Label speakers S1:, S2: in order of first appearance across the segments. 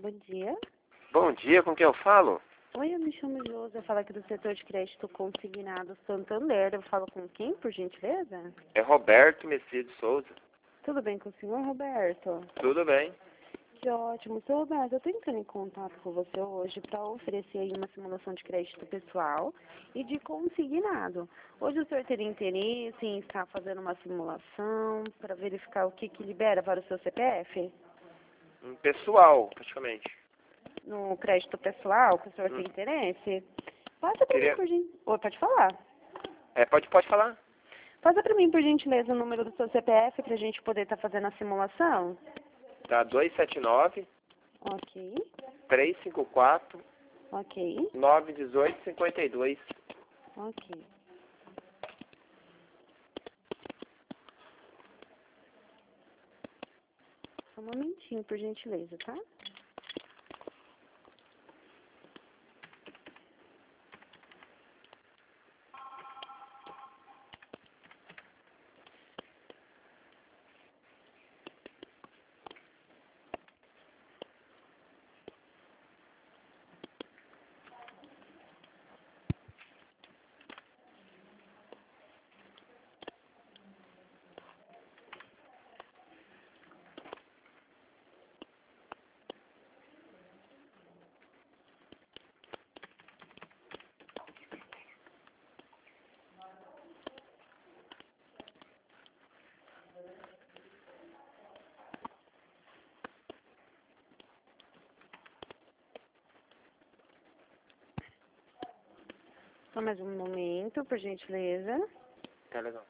S1: Bom dia.
S2: Bom dia, com quem eu falo?
S1: Oi, eu me chamo Josi, eu falo aqui do setor de crédito consignado Santander. Eu falo com quem, por gentileza?
S2: É Roberto Messias de Souza.
S1: Tudo bem com o senhor, Roberto?
S2: Tudo bem?
S1: Que ótimo. Seu Roberto, eu estou entrando em contato com você hoje para oferecer aí uma simulação de crédito pessoal e de consignado. Hoje o senhor teria interesse em estar fazendo uma simulação para verificar o que libera para o seu CPF?
S2: Pessoal, praticamente.
S1: No crédito pessoal, que o senhor tem interesse? Passa para mim, por gentileza. Pode falar.
S2: Pode falar.
S1: Passa para mim, por gentileza, o número do seu CPF para a gente poder estar fazendo a simulação.
S2: Tá 279
S1: Ok,
S2: 354
S1: ok,
S2: 918 52.
S1: ok. Só um momentinho, por gentileza, tá? Só mais um momento, por gentileza.
S2: Tá legal.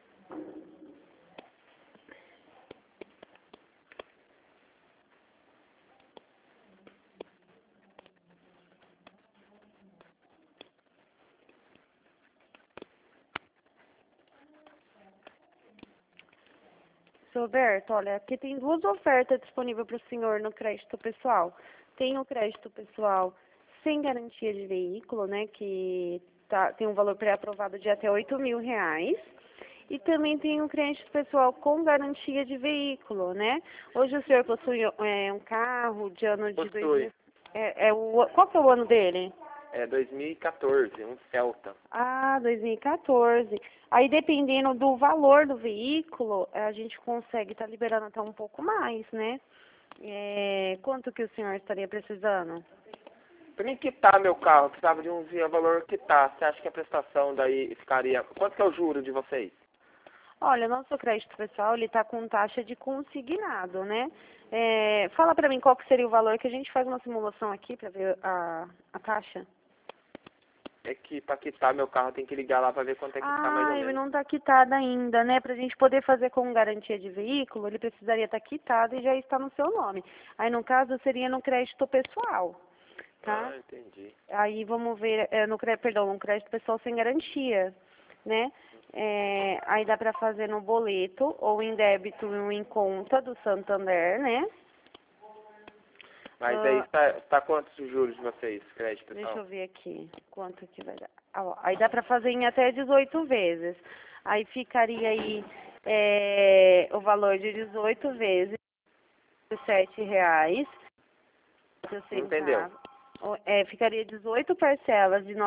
S1: Seu Roberto, olha, aqui tem duas ofertas disponíveis para o senhor no crédito pessoal. Tem o crédito pessoal sem garantia de veículo, né, que tem um valor pré-aprovado de até R$ 8.000. E também tem o crédito pessoal com garantia de veículo, né? Hoje o senhor possui um carro de ano de
S2: Possui.
S1: Qual que é o ano dele?
S2: É 2014, um Celta.
S1: Ah, 2014. Aí, dependendo do valor do veículo, a gente consegue estar liberando até um pouco mais, né? Quanto que o senhor estaria precisando?
S2: Pra mim quitar meu carro, eu precisava de um valor quitar. Você acha que a prestação daí ficaria... Quanto que é o juro de vocês?
S1: Olha, nosso crédito pessoal, ele está com taxa de consignado, né? Fala pra mim qual que seria o valor, que a gente faz uma simulação aqui pra ver a taxa.
S2: É que pra quitar meu carro tem que ligar lá pra ver quanto é que tá mais ou
S1: Ele
S2: menos.
S1: não está quitado ainda, né? Para a gente poder fazer com garantia de veículo, ele precisaria estar quitado e já está no seu nome. Aí, no caso, seria no crédito pessoal, tá?
S2: Ah, entendi.
S1: Aí, vamos ver, no crédito pessoal sem garantia, né? Aí dá para fazer no boleto ou em débito ou em conta do Santander, né?
S2: Mas aí tá quantos os juros de vocês, crédito pessoal?
S1: Deixa eu ver aqui quanto que vai dar. Ó, aí dá para fazer em até 18 vezes. Aí ficaria aí o valor de 18 vezes de R$ 7,00.
S2: Entendeu?
S1: Ficaria 18 parcelas de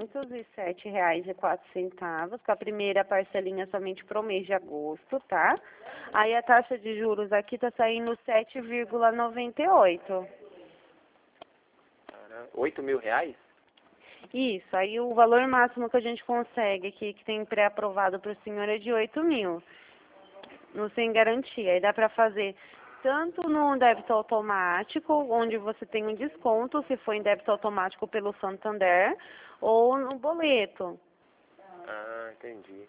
S1: R$ 907,04, com a primeira parcelinha somente pro mês de agosto, tá? Aí a taxa de juros aqui tá saindo 7,98.
S2: 8.000 reais?
S1: Isso, aí o valor máximo que a gente consegue aqui, que tem pré-aprovado para o senhor, é de 8.000, no sem garantia. Aí dá para fazer tanto no débito automático, onde você tem um desconto, se for em débito automático pelo Santander, ou no boleto.
S2: Ah, entendi.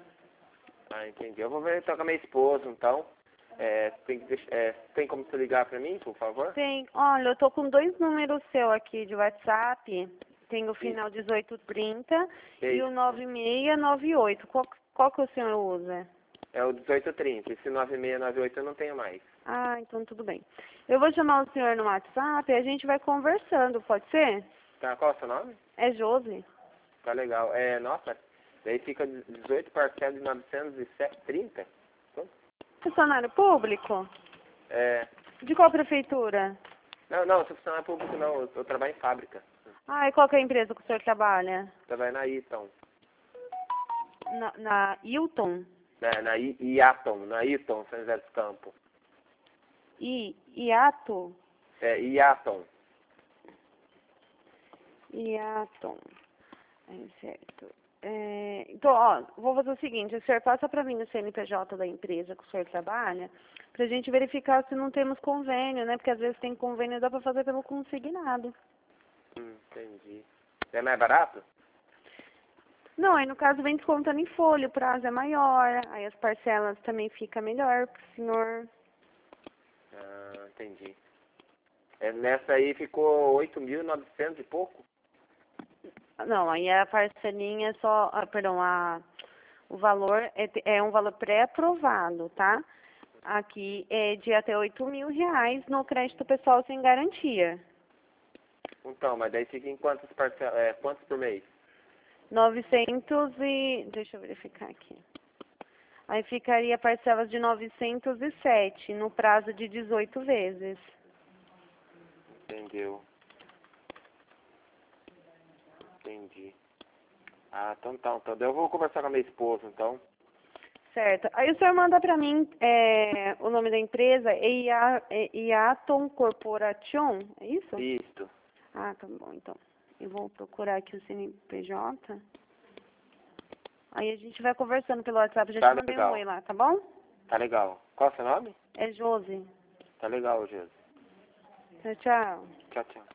S2: Eu vou ver então com a minha esposa, então. Tem como você ligar pra mim, por favor?
S1: Tem, olha, eu tô com dois números seu aqui de WhatsApp. Tem o final 1830 e o
S2: Isso.
S1: 9698. Qual que o senhor usa?
S2: É o 1830. Esse 9698 eu não tenho mais.
S1: Ah, então tudo bem. Eu vou chamar o senhor no WhatsApp e a gente vai conversando, pode ser?
S2: Tá, qual é o seu nome?
S1: É Josi.
S2: Tá legal. Nossa, daí fica 18 parcelas de 930?
S1: Funcionário público?
S2: É,
S1: De qual prefeitura?
S2: Não, não, sou funcionário público não, eu trabalho em fábrica.
S1: Ah, e qual que é a empresa que o senhor trabalha?
S2: Trabalho na Eaton.
S1: Na Hilton?
S2: Na Iaton, na Eaton, São José dos Campos.
S1: Iato?
S2: Iaton.
S1: Iaton. Certo. Então, ó, vou fazer o seguinte, o senhor passa para mim o CNPJ da empresa que o senhor trabalha, para a gente verificar se não temos convênio, né? Porque às vezes tem convênio e dá para fazer pelo consignado.
S2: Entendi. É mais barato?
S1: Não, aí no caso vem descontando em folha, o prazo é maior, aí as parcelas também fica melhor pro senhor.
S2: Ah, entendi. Nessa aí ficou 8.900 e pouco?
S1: Não, aí a parcelinha é só, perdão, o valor é um valor pré-aprovado, tá? Aqui é de até R$ 8.000 no crédito pessoal sem garantia.
S2: Então, mas daí fica em quantas parcelas, quantos por mês?
S1: 900 e... Deixa eu verificar aqui. Aí ficaria parcelas de 907 no prazo de 18 vezes.
S2: Entendeu? Entendi. Ah, então tá. Então eu vou conversar com a minha esposa, então.
S1: Certo. Aí o senhor manda para mim o nome da empresa, Iaton Corporation, é isso?
S2: Isso.
S1: Ah, tá bom, então. Eu vou procurar aqui o CNPJ. Aí a gente vai conversando pelo WhatsApp, já
S2: Tá
S1: te mandei um
S2: legal.
S1: oi lá, tá bom?
S2: Tá legal. Qual é o seu nome?
S1: É Josi.
S2: Tá legal, Jesus.
S1: Tchau, tchau.
S2: Tchau, tchau.